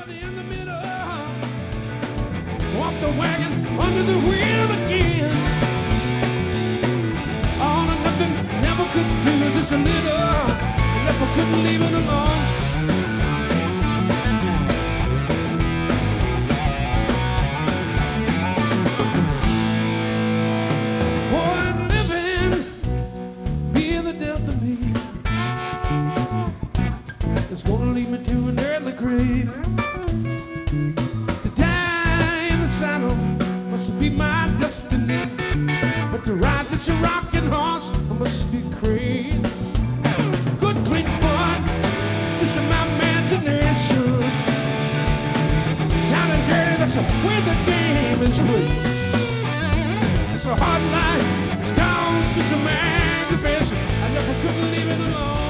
in the middle, off the wagon, under the wheel again. All or nothing, never could do just a little, never couldn't leave it alone. Boy, living, being the death of me, it's gonna lead me to an early grave. To die in the saddle must be my destiny, but to ride this rocking horse I must be crazy. Good clean fun, just in my imagination. Down and dirty, that's where the game is played. It's a hard life, it's caused me some aggravation. I never could leave it alone.